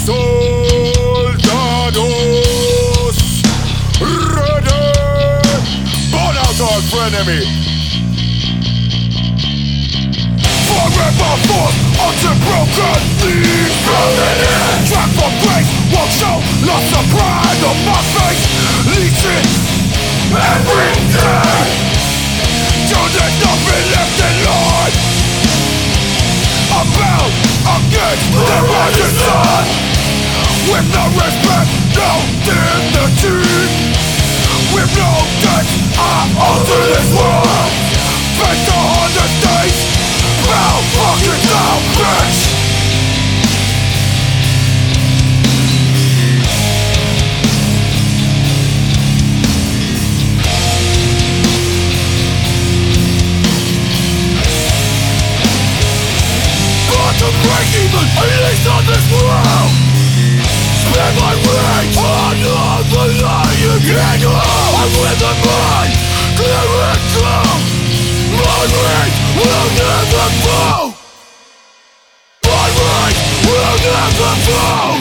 Soldados ready, burn out our frenemy. Forever forth until broken knees. Track for grace won't show lost the pride of my face. Leeching every day till there's nothing left in life. I'm bound against the rising sun, with no respect, no dignity, with no touch, I alter this world. Face the hardest days, bow fucking down, bitch. To break even, at least on this world. Spend my rage on all the lie you can't go. I'm with the mind, clear and true. My rage will never fall. My rage will never fall.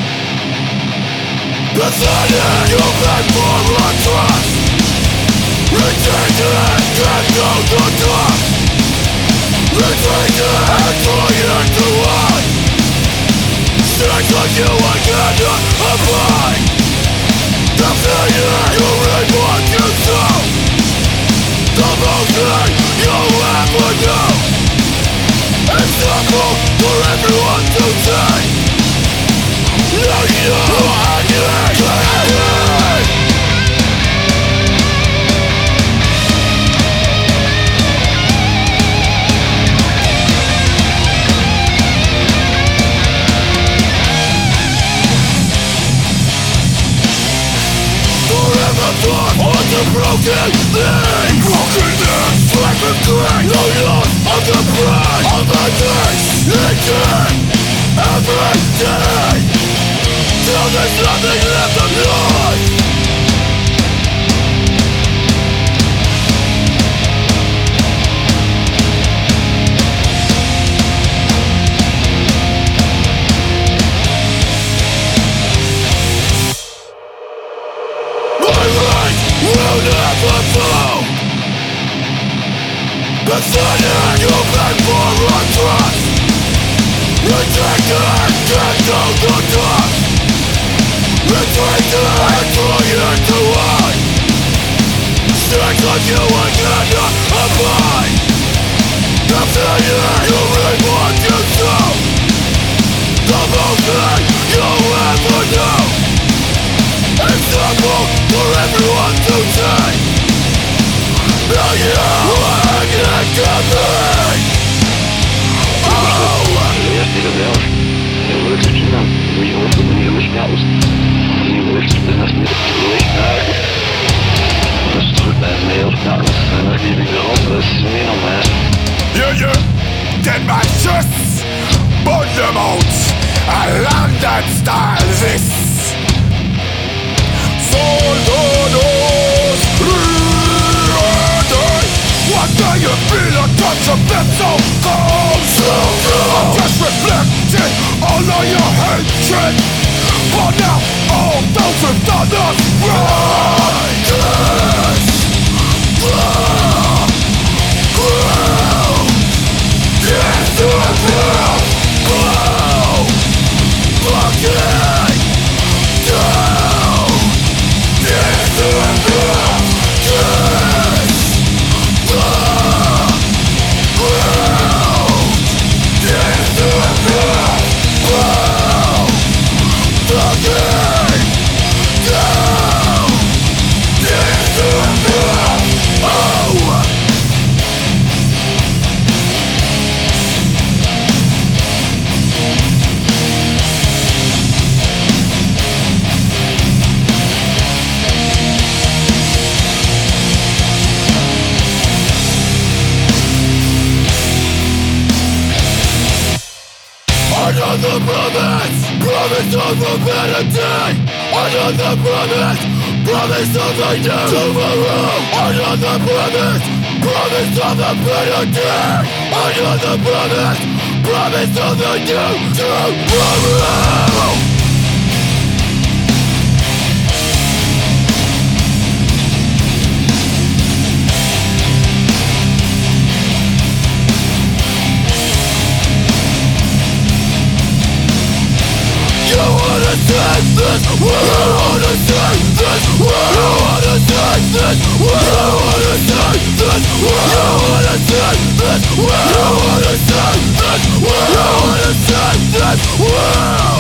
Pathetic, you beg for a trust. Ridiculous, can't go to trust. Retreated and trying to run. Strength like you I cannot abide. The failure you read what you saw. The most thing you'll ever know. It's simple for everyone to say. Now you are getting on the broken thing. Brokenness, strength and grace. No loss of the pride of my days. Eating every day till there's nothing left of life. Will never fall. Pathetic, you beg for a trust. Rejected, can't go to trust. Retreated, trying to hide. Strength like you I cannot abide. The failure, you reap what you sow. The most thing you'll ever know. It's simple for everyone to say. Now you are getting me. Если говорил, я выключу нам, его не вышнялось. Не вышли, ты нас не вышняли. Наступает mail, нас не бегал, просмел, man. Yeah, den Matches, Bundemut, a London style this. Soldados ready. One day you feel a touch of them so cold. I'm just reflecting all of your hatred. But now all those who've done us right. Yes, to a world. Fucking down. Yes, to a world. Yes. Yes, to a world. Fucking down. Yes, to a world. Another promise of a better day. Another promise of a new tomorrow. Another promise of a better day. Another promise of a new tomorrow. This world